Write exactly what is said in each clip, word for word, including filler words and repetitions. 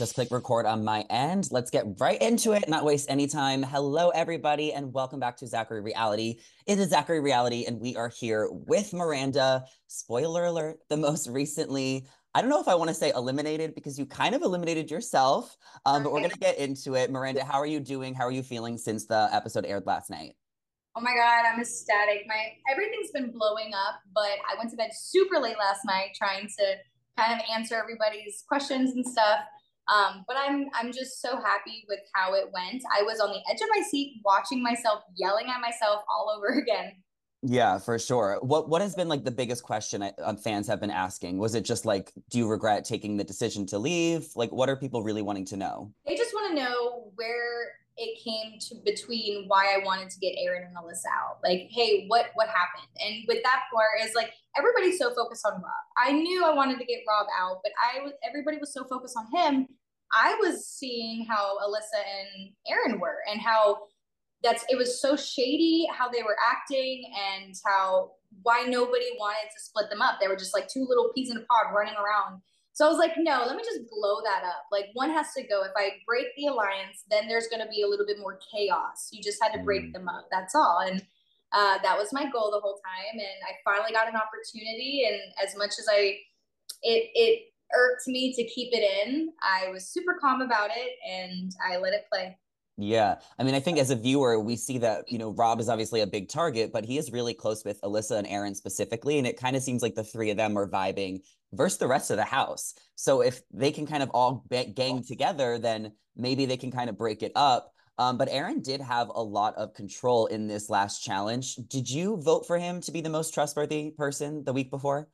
just click record on my end. Let's get right into it, not waste any time. Hello, everybody, and welcome back to Zachary Reality. It is Zachary Reality, and we are here with Miranda. Spoiler alert, the most recently, I don't know if I want to say eliminated because you kind of eliminated yourself, um, but we're going to get into it. Miranda, how are you doing? How are you feeling since the episode aired last night? Oh my God, I'm ecstatic. My everything's been blowing up, but I went to bed super late last night trying to kind of answer everybody's questions and stuff. Um, but I'm I'm just so happy with how it went. I was on the edge of my seat watching myself, yelling at myself all over again. Yeah, for sure. What what has been like the biggest question I, um, fans have been asking? Was it just like, do you regret taking the decision to leave? Like, what are people really wanting to know? They just want to know where it came to between why I wanted to get Aaron and Alyssa out. Like, hey, what what happened? And with that part is like everybody's so focused on Rob. I knew I wanted to get Rob out, but I was everybody was so focused on him. I was seeing how Alyssa and Aaron were and how that's it was so shady how they were acting and how why nobody wanted to split them up. They were just like two little peas in a pod running around. So I was like, no, let me just blow that up. Like one has to go. If I break the alliance, then there's going to be a little bit more chaos. You just had to break Mm. them up. That's all. And uh, that was my goal the whole time. And I finally got an opportunity. And as much as I, it, it irked me to keep it in, I was super calm about it and I let it play. Yeah. I mean, I think as a viewer, we see that, you know, Rob is obviously a big target, but he is really close with Alyssa and Aaron specifically. And it kind of seems like the three of them are vibing versus the rest of the house. So if they can kind of all gang together, then maybe they can kind of break it up. Um, but Aaron did have a lot of control in this last challenge. Did you vote for him to be the most trustworthy person the week before?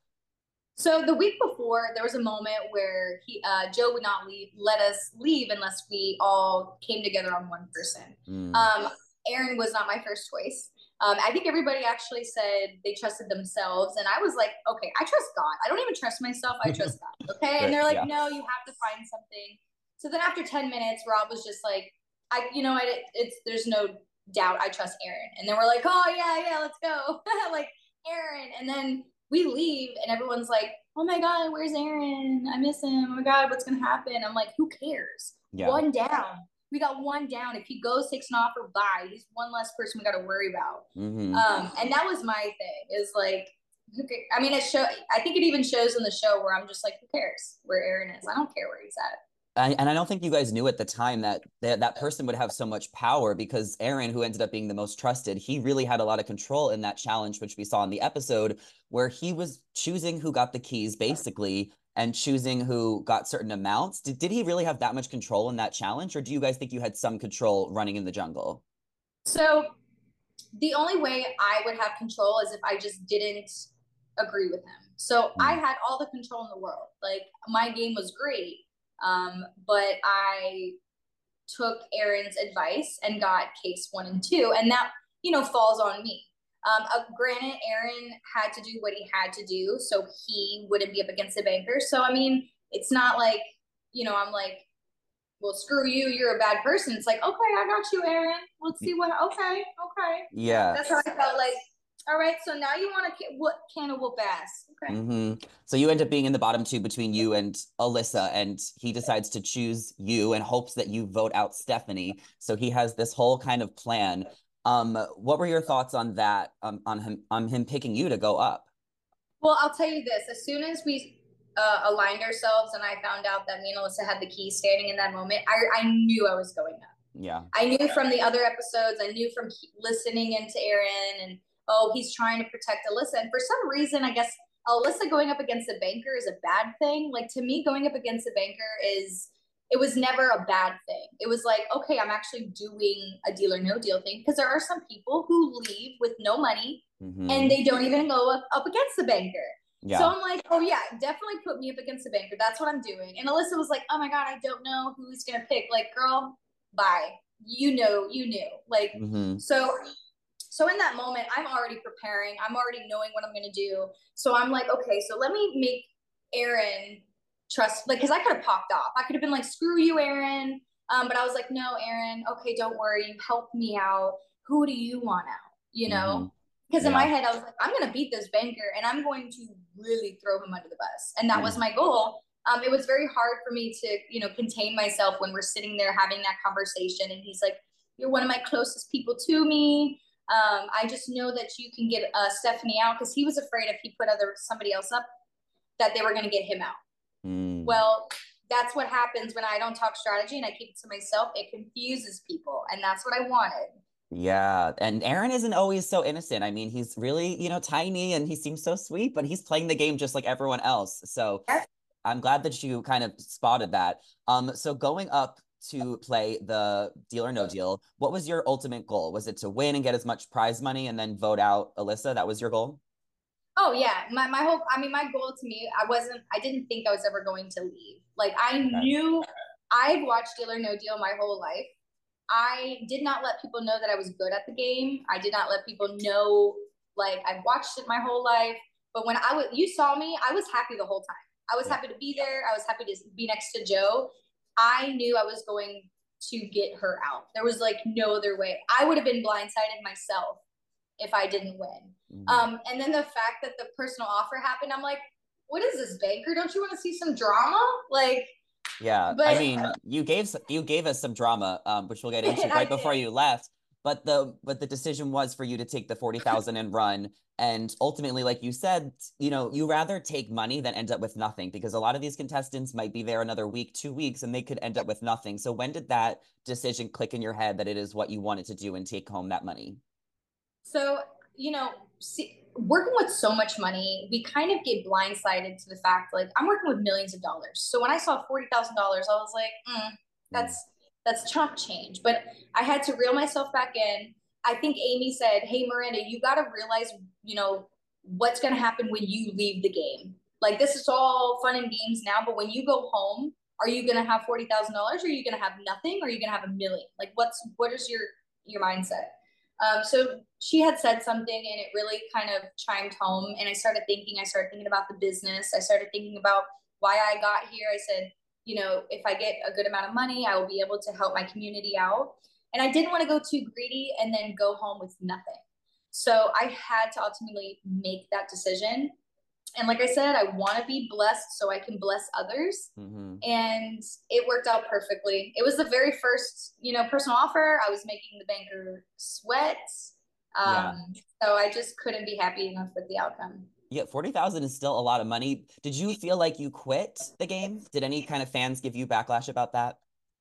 So the week before, there was a moment where he, uh, Joe would not leave, let us leave unless we all came together on one person. Mm. Um, Aaron was not my first choice. Um, I think everybody actually said they trusted themselves, and I was like, okay, I trust God. I don't even trust myself. I trust God. Okay, and Right. they're like, Yeah. no, you have to find something. So then after ten minutes, Rob was just like, I, you know, I, it's there's no doubt I trust Aaron, and then we're like, oh yeah, yeah, let's go, like Aaron, and then we leave and everyone's like, oh my God, where's Aaron? I miss him. Oh my God, what's going to happen? I'm like, who cares? Yeah. One down. We got one down. If he goes, takes an offer, bye. He's one less person we got to worry about. Hmm. Um, and that was my thing is like, okay, I mean, it show. I think it even shows in the show where I'm just like, who cares where Aaron is? I don't care where he's at. I, and I don't think you guys knew at the time that, that that person would have so much power because Aaron, who ended up being the most trusted, he really had a lot of control in that challenge, which we saw in the episode, where he was choosing who got the keys, basically, and choosing who got certain amounts. Did, did he really have that much control in that challenge, or do you guys think you had some control running in the jungle? So the only way I would have control is if I just didn't agree with him. So I Mm. had all the control in the world. Like my game was great, um, but I took Aaron's advice and got case one and two, and that you know falls on me. Um, uh, granted, Aaron had to do what he had to do, so he wouldn't be up against the banker. So I mean, it's not like you know I'm like, well, screw you, you're a bad person. It's like, okay, I got you, Aaron. Let's see what. Okay, okay. Yeah. That's how I felt. Like, all right, so now you want to what can of whoop ass? Okay. Hmm. So you end up being in the bottom two between you and Alyssa, and he decides to choose you and hopes that you vote out Stephanie. So he has this whole kind of plan. Um, what were your thoughts on that? Um, on him on him picking you to go up? Well, I'll tell you this: as soon as we uh, aligned ourselves, and I found out that me and Alyssa had the key standing in that moment, I, I knew I was going up. Yeah. I knew from the other episodes, I knew from listening into Aaron, and oh, he's trying to protect Alyssa. And for some reason, I guess Alyssa going up against the banker is a bad thing. Like to me, going up against the banker is it was never a bad thing. It was like, okay, I'm actually doing a deal or no deal thing because there are some people who leave with no money and Hmm. they don't even go up, up against the banker. So Yeah. I'm like, oh yeah, definitely put me up against the banker. That's what I'm doing. And Alyssa was like, oh my God, I don't know who he's gonna pick. Like, girl, bye. You know, you knew. Like, Hmm. so so in that moment, I'm already preparing. I'm already knowing what I'm gonna do. So I'm like, okay, so let me make Aaron trust, like, because I could have popped off. I could have been like, screw you, Aaron. Um, but I was like, no, Aaron, okay, don't worry. You helped me out. Who do you want out? You Hmm. know? Because in my Yeah. head, I was like, I'm gonna beat this banker and I'm going to really throw him under the bus. And that was Mm. my goal. Um, it was very hard for me to, you know, contain myself when we're sitting there having that conversation. And he's like, "You're one of my closest people to me. Um, I just know that you can get uh, Stephanie out," because he was afraid if he put other somebody else up that they were going to get him out. Mm. Well, that's what happens when I don't talk strategy and I keep it to myself. It confuses people, and that's what I wanted. Yeah, and Aaron isn't always so innocent. I mean, he's really, you know, tiny and he seems so sweet, but he's playing the game just like everyone else. So yep. I'm glad that you kind of spotted that. Um, so going up to play the Deal or No Deal, what was your ultimate goal? Was it to win and get as much prize money and then vote out Alyssa? That was your goal? Oh yeah, my my whole I mean my goal to me, I wasn't I didn't think I was ever going to leave. Like I okay. knew I've watched Deal or No Deal my whole life. I did not let people know that I was good at the game. I did not let people know like I've watched it my whole life. But when I was you saw me, I was happy the whole time. I was happy to be there. I was happy to be next to Joe. I knew I was going to get her out. There was like no other way. I would have been blindsided myself if I didn't win. Mm-hmm. Um, and then the fact that the personal offer happened, I'm like, what is this, banker? Don't you want to see some drama? Like, yeah, but I mean, you gave you gave us some drama, um, which we'll get into right before you left. But the but the decision was for you to take the forty thousand and run. And ultimately, like you said, you know, you rather take money than end up with nothing, because a lot of these contestants might be there another week, two weeks, and they could end up with nothing. So when did that decision click in your head that it is what you wanted to do and take home that money? So, you know, see, working with so much money, we kind of get blindsided to the fact, like, I'm working with millions of dollars. So when I saw forty thousand dollars, I was like, mm, that's, mm. that's chump change. But I had to reel myself back in. I think Amy said, "Hey, Miranda, you got to realize, you know, what's going to happen when you leave the game. Like, this is all fun and games now, but when you go home, are you going to have forty thousand dollars or are you going to have nothing? Or are you going to have a million? Like, what's, what is your, your mindset?" Um, so she had said something and it really kind of chimed home. And I started thinking, I started thinking about the business. I started thinking about why I got here. I said, you know, if I get a good amount of money, I will be able to help my community out. And I didn't want to go too greedy and then go home with nothing. So I had to ultimately make that decision. And like I said, I want to be blessed so I can bless others. Mm-hmm. And it worked out perfectly. It was the very first, you know, personal offer. I was making the banker sweat. Um, yeah. So I just couldn't be happy enough with the outcome. Yeah, forty thousand is still a lot of money. Did you feel like you quit the game? Did any kind of fans give you backlash about that?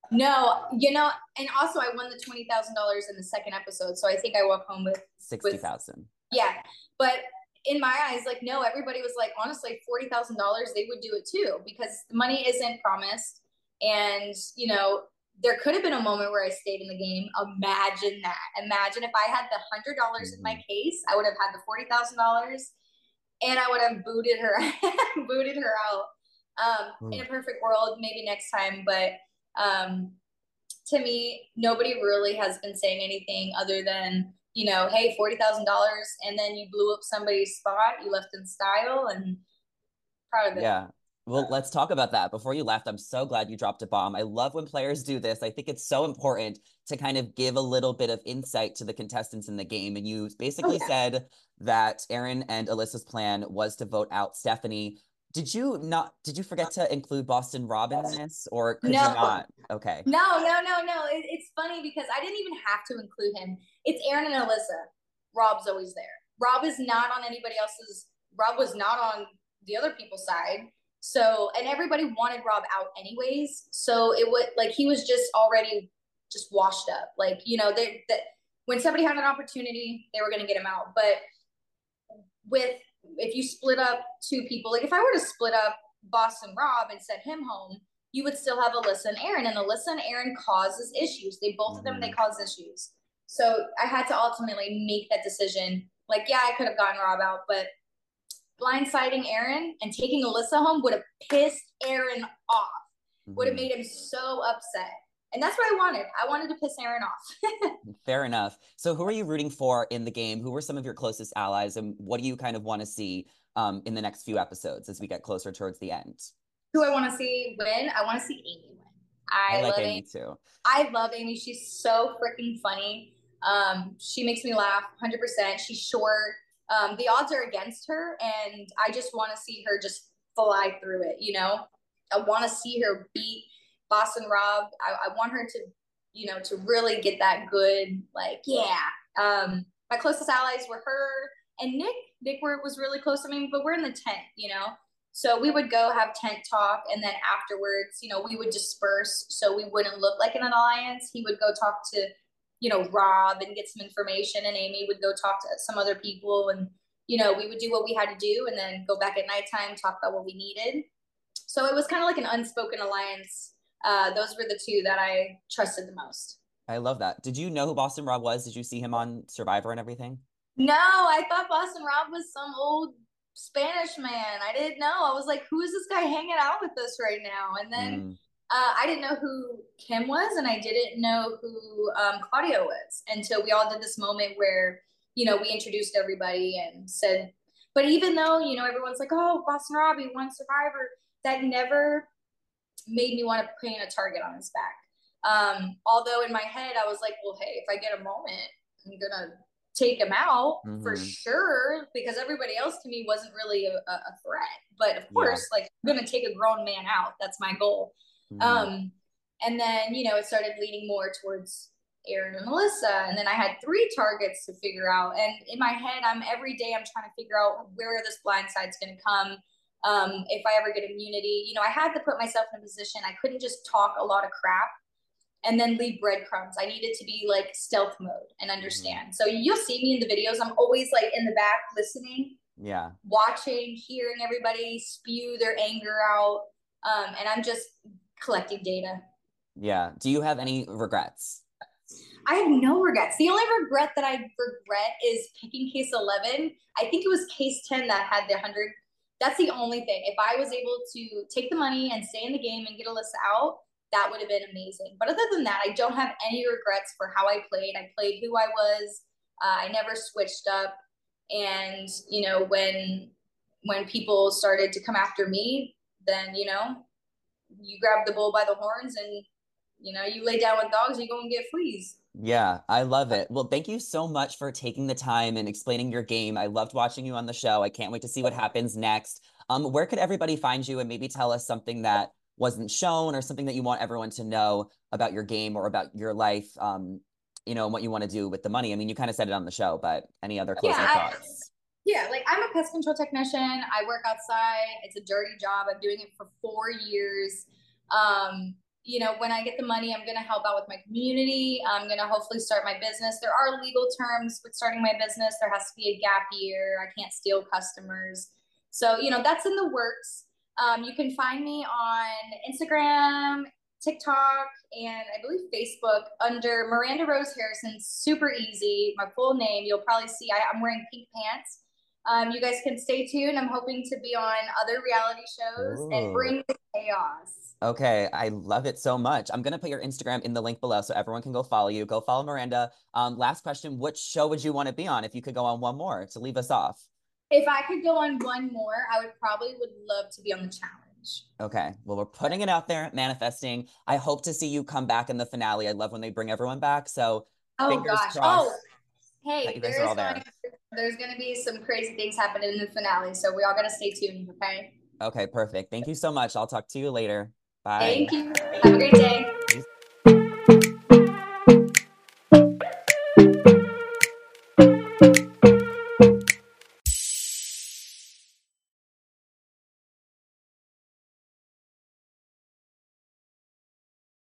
No, you know, and also I won the twenty thousand dollars in the second episode. So I think I walked home with sixty thousand. Yeah. But in my eyes, like, no, everybody was like, honestly, forty thousand dollars, they would do it too, because the money isn't promised. And, you know, there could have been a moment where I stayed in the game. Imagine that. Imagine if I had the one hundred dollars mm-hmm. in my case, I would have had the forty thousand dollars and I would have booted her, booted her out. Um, mm. In a perfect world, maybe next time. But um, to me, nobody really has been saying anything other than, you know, hey, forty thousand dollars and then you blew up somebody's spot, you left in style, and proud of it. Yeah. Well, let's talk about that. Before you left, I'm so glad you dropped a bomb. I love when players do this. I think it's so important to kind of give a little bit of insight to the contestants in the game. And you basically oh, yeah. said that Aaron and Alyssa's plan was to vote out Stephanie. Did you not, did you forget to include Boston Rob in this, or could no. you not? Okay. No, no, no, no. It, it's funny because I didn't even have to include him. It's Aaron and Alyssa. Rob's always there. Rob is not on anybody else's, Rob was not on the other people's side. So, and everybody wanted Rob out anyways. So it would, like, he was just already just washed up. Like, you know, they, that when somebody had an opportunity, they were going to get him out. But with, if you split up two people, like if I were to split up Boston Rob and send him home, you would still have Alyssa and Aaron, and Alyssa and Aaron causes issues. They, both of them, they cause issues. So I had to ultimately make that decision. Like, yeah, I could have gotten Rob out, but blindsiding Aaron and taking Alyssa home would have pissed Aaron off, mm-hmm. would have made him so upset. And that's what I wanted. I wanted to piss Aaron off. Fair enough. So who are you rooting for in the game? Who were some of your closest allies? And what do you kind of want to see um, in the next few episodes as we get closer towards the end? Who I want to see win? I want to see Amy win. I, I like love Amy, Amy too. I love Amy. She's so freaking funny. Um, she makes me laugh one hundred percent. She's short. Um, the odds are against her, and I just want to see her just fly through it, you know? I want to see her beat Boston Rob. I, I want her to, you know, to really get that good, like, yeah. Um, my closest allies were her and Nick. Nick were, was really close to me, but we're in the tent, you know? So we would go have tent talk, and then afterwards, you know, we would disperse so we wouldn't look like an alliance. He would go talk to, you know, Rob and get some information, and Amy would go talk to some other people, and, you know, we would do what we had to do and then go back at nighttime, talk about what we needed. So it was kind of like an unspoken alliance. Uh, those were the two that I trusted the most. I love that. Did you know who Boston Rob was? Did you see him on Survivor and everything? No, I thought Boston Rob was some old Spanish man. I didn't know. I was like, who is this guy hanging out with us right now? And then mm. uh, I didn't know who Kim was, and I didn't know who um, Claudio was until we all did this moment where, you know, we introduced everybody and said, but even though, you know, everyone's like, oh, Boston Rob, he won Survivor, that never made me want to paint a target on his back. Um, although in my head, I was like, well, hey, if I get a moment, I'm going to take him out mm-hmm. for sure, because everybody else to me wasn't really a, a threat. But of course, yeah. like, I'm going to take a grown man out. That's my goal. Mm-hmm. Um, and then, you know, it started leaning more towards Aaron and Melissa. And then I had three targets to figure out. And in my head, I'm every day I'm trying to figure out where this blind side's going to come. Um, if I ever get immunity, you know, I had to put myself in a position. I couldn't just talk a lot of crap and then leave breadcrumbs. I needed to be like stealth mode and understand. Mm-hmm. So you'll see me in the videos. I'm always like in the back listening, yeah, watching, hearing everybody spew their anger out. Um, and I'm just collecting data. Yeah. Do you have any regrets? I have no regrets. The only regret that I regret is picking case eleven. I think it was case ten that had the one hundred. That's the only thing. If I was able to take the money and stay in the game and get Alyssa out, that would have been amazing. But other than that, I don't have any regrets for how I played. I played who I was. Uh, I never switched up. And, you know, when when people started to come after me, then, you know, you grab the bull by the horns and, you know, you lay down with dogs and you go and get fleas. Yeah, I love it. Well, thank you so much for taking the time and explaining your game. I loved watching you on the show. I can't wait to see what happens next. Um, where could everybody find you, and maybe tell us something that wasn't shown or something that you want everyone to know about your game or about your life, um, you know, and what you want to do with the money? I mean, you kind of said it on the show, but any other closing yeah, thoughts? I, yeah, like, I'm a pest control technician. I work outside. It's a dirty job. I'm doing it for four years. Um, you know, when I get the money, I'm going to help out with my community. I'm going to hopefully start my business. There are legal terms with starting my business. There has to be a gap year. I can't steal customers. So, you know, that's in the works. Um, you can find me on Instagram, TikTok, and I believe Facebook under Miranda Rose Harrison. Super easy. My full name. You'll probably see I, I'm wearing pink pants. Um, you guys can stay tuned. I'm hoping to be on other reality shows Ooh. and bring the chaos. Okay, I love it so much. I'm going to put your Instagram in the link below so everyone can go follow you. Go follow Miranda. Um, last question, which show would you want to be on if you could go on one more to leave us off? If I could go on one more, I would probably would love to be on the challenge. Okay, well, we're putting it out there, manifesting. I hope to see you come back in the finale. I love when they bring everyone back. So oh, fingers gosh. crossed. Oh, hey, there's going, there. there's going to be some crazy things happening in the finale. So we all got to stay tuned, okay? Okay, perfect. Thank you so much. I'll talk to you later. Bye. Thank you. Have a great day.